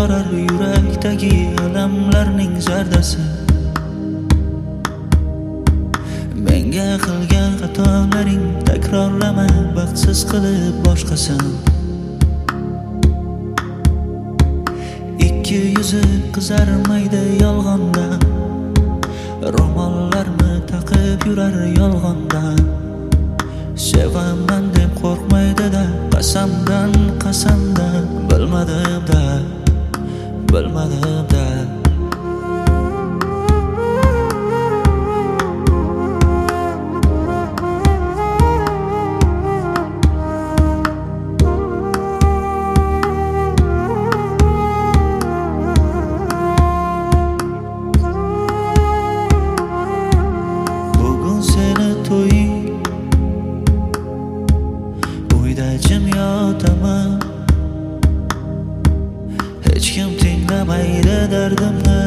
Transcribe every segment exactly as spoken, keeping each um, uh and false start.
borar yurakdagi alamlarning zardasi. Menga qilgan xatolaring takrorlama, baxtsiz qilib boshqasin. Ikki yuzi qizarmaydi yolg'ondan, ro'mollarni taqib yurar yolg'ondan. Sevaman deb qo'rqmaydi-da, qasamdan qasamdan, bilmadim-da, bilmadim-da. Jim yotaman, hech kim tinglamaydi dardimni,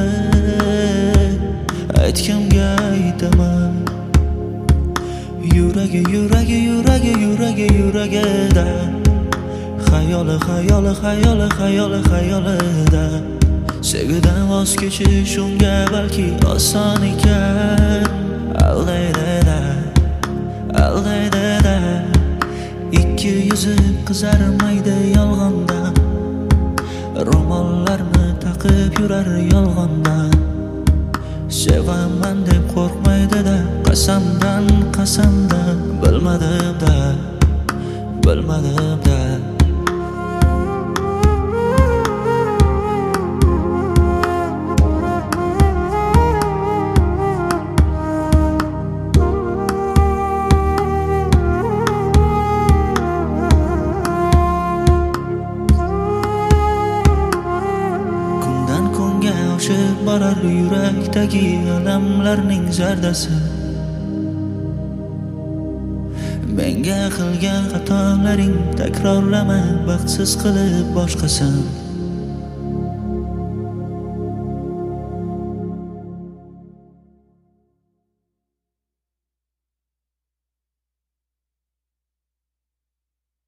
aytgimga aytaman. Yuragi, yuragi, yuragi, yuragi, yuragida, xayoli, xayoli, xayoli, xayoli, xayolida. Sevgidan voz kechish unga balki oson ekan, aldaydi-da, aldaydi-da. Ikki yuzi qizarmaydi yolg'ondan, ro'mollarni taqib yurar yolg'ondan. Sevaman deb qo'rqmaydi-da, qasamdan qasamdan, bilmadim-da, bilmadim-da. Oshib borar yurakdagi alamlarning zardasi. Menga qilgan xatolaring takrorlama, baxtsiz qilib boshqasin.